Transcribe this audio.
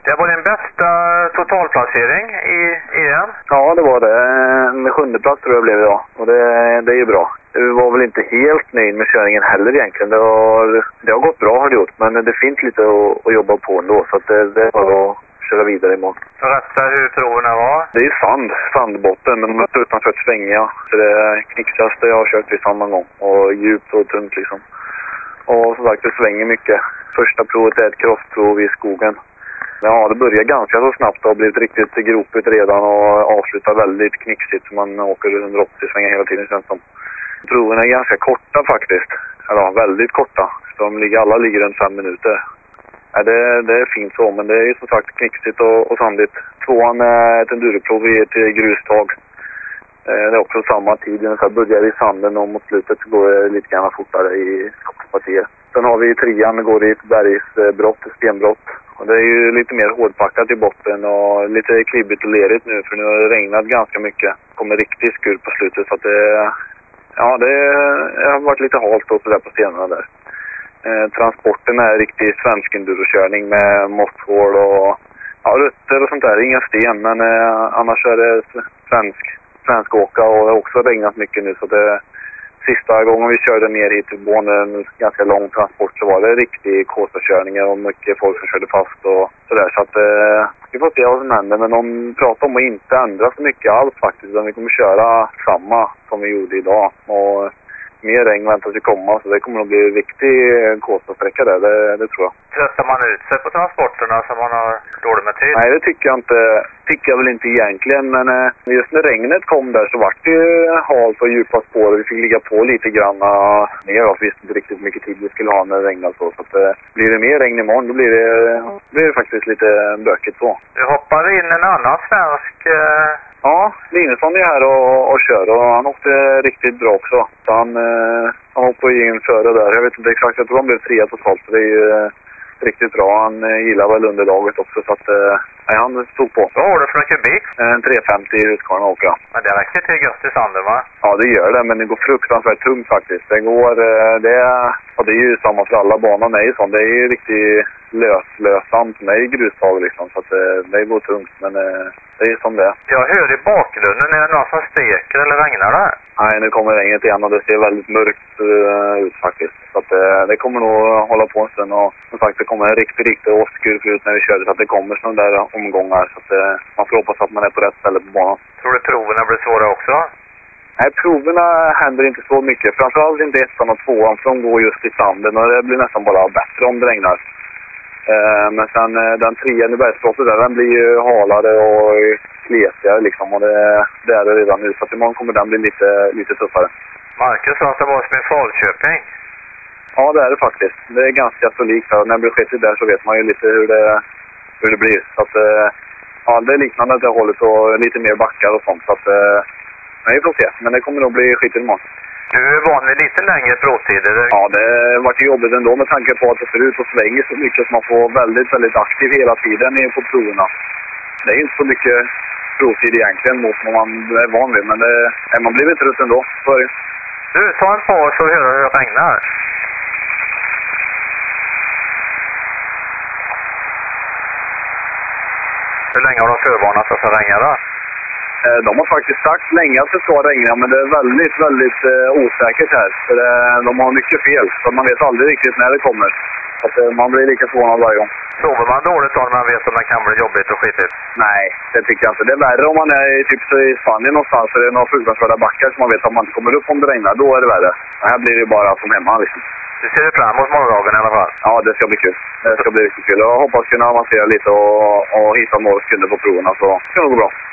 Det var din bästa totalplacering i EM? Ja, det var det. En 7:e plats tror jag blev idag. Och det är ju bra. Jag var väl inte helt nöjd med körningen heller egentligen. Det har gått bra har det gjort. Men det finns lite att jobba på ändå. Så att det är bara att köra vidare imorgon. Berätta hur proverna var? Det är ju sandbotten. Men de är utanför svänga. Så det är det knixigaste jag har kört i sand någon gång. Och djupt och tungt liksom. Och som sagt, det svänger mycket. Första provet är ett crossprov i skogen. Ja, det börjar ganska så snabbt och har blivit riktigt gropigt redan och avslutar väldigt knixigt. Så man åker 180 svängar hela tiden känns som. Proverna är ganska korta faktiskt. Eller väldigt korta. Så alla ligger runt 5 minuter. Ja, det är fint så, men det är ju som sagt knixigt och sandigt. 2:an är ett enduroprov i ett grustag. Det är också samma tid. Ungefär börjar i sanden och mot slutet så går det lite grann fortare i skogspartiet. Sen har vi 3:an, går i ett bergsbrott, ett stenbrott. Och det är ju lite mer hårdpackat i botten och lite klibbigt och lerigt nu för nu har det regnat ganska mycket. Det kommer riktigt skur på slutet så att det har varit lite halt och sådär på stenarna där. Transporten är riktig svensk endurokörning med mosthål och rötter och sånt där. Inga sten men annars är det svensk åka och det har också regnat mycket nu så det sista gången vi körde ner hit till Born, en ganska lång transport, så var det riktig kåsakörningar och mycket folk som körde fast och sådär. Så att vi får se vad som händer. Men de pratar om att inte ändra så mycket alls faktiskt. Utan vi kommer köra samma som vi gjorde idag. Och mer regn väntar sig komma så det kommer att bli en riktig kåsasträcka där, det tror jag. Tröttar man ut sig på transporterna som man har dåligt med tid? Nej, det tycker jag inte. Tycker jag väl inte egentligen, men just när regnet kom där så var det ju halt och djupa spår och vi fick ligga på lite grann ner och vi visste inte riktigt mycket tid vi skulle ha när det regnade så att blir det mer regn imorgon då blir det faktiskt lite bökigt så. Du hoppade in en annan svensk... Ja, Linusson är här och kör och han åkte riktigt bra också. Så han hoppade in före där. Jag vet inte exakt, jag tror han blev 3 totalt så det är ju riktigt bra. Han gillar väl underlaget också så att han stod på. Vad har du för en kubik? En 350 i Husqvarna åker jag. Men det räcker till gött i sanden va? Ja det gör det men det går fruktansvärt tungt faktiskt. Det är ju samma för alla. Banan är ju sån. Det är ju riktigt lössamt med grustag liksom så att det går tungt men det är som det. Jag hör i bakgrunden, är det någon som steker eller regnar där? Nej, nu kommer regnet igen och det ser väldigt mörkt ut faktiskt. Så att det kommer nog hålla på en stund och som sagt det kommer en riktigt åskur förut när vi körde så att det kommer sådana där omgångar så att man får hoppas att man är på rätt ställe på banan. Tror du proverna blir svåra också? Nej, proverna händer inte så mycket. Framförallt inte 1:an och 2:an för de går just i sanden och det blir nästan bara bättre om det regnar. Men sen den 3:an i bergsbrottet där, den blir ju halare och kletigare liksom och det är det redan nu så att imorgon kommer den bli lite tuffare. Marcus sa att det var som en Falköping. Ja det är det faktiskt. Det är ganska så likt när det blir skitigt där så vet man ju lite hur det blir. Så att det är liknande det hållet och lite mer backar och sånt så att nej, vi får se. Men det kommer nog bli skitigt imorgon. Du är van vid lite längre provtider? Ja, det vart ju jobbigt ändå med tanke på att det ser ut och svänger så mycket så man får väldigt, väldigt aktiv hela tiden på proverna. Det är inte så mycket provtid egentligen mot vad man är van vid, men man blir lite trött ändå. Sorry. Du, ta en paus och hör hur det regnar. Hur länge har de förvarnat att det regnar då? De har faktiskt sagt länge att det ska regna, men det är väldigt, väldigt osäkert här. För de har mycket fel, så man vet aldrig riktigt när det kommer. Så att man blir lika förvånad varje gång. Sover man dåligt då när man vet att det kan bli jobbigt och skitigt? Nej, det tycker jag inte. Det är värre om man är i Spanien någonstans och det är några fruktansvärda backar som man vet att man inte kommer upp om det regnar. Då är det värre. Men här blir det bara som hemma liksom. Du ser fram emot morgondagen i alla fall? Ja, det ska bli kul. Det ska bli riktigt kul. Jag hoppas kunna avancera lite och hitta några sekunder på proverna så ska det gå bra.